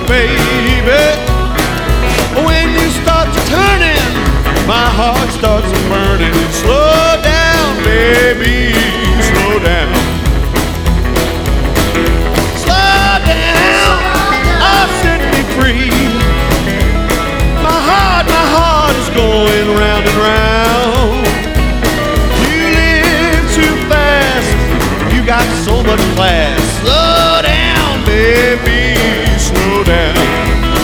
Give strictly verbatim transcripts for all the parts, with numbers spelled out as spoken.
baby. When you start turning, my heart starts burning. Slow down, baby, slow down. Slow down, oh, set me free. My heart, my heart is going round and round. You live too fast, you got so much class. Slow down, baby, slow down.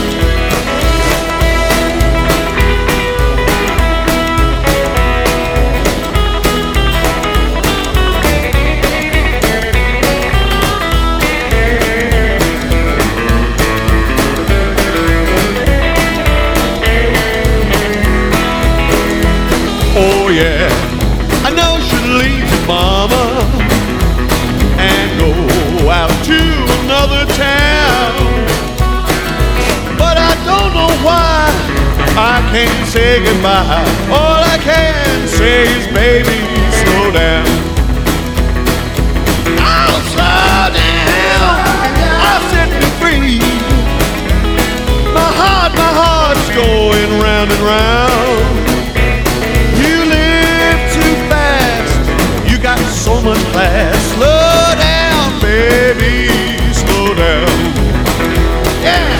Oh yeah, I know she'll leave your mama and go out to another town, but I don't know why I can't say goodbye. All I can say is, baby, slow down. Oh, slow down, oh, set me free. My heart, my heart's going round and round. Got so much class. Slow down, baby, slow down. Yeah.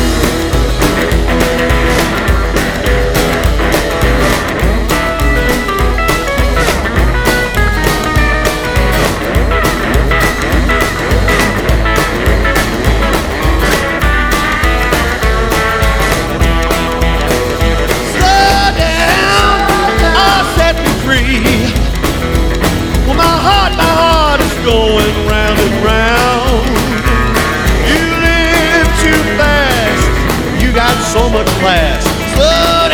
Slow down, oh, set me free. My heart, my heart is going round and round. You live too fast, you got so much class. Slow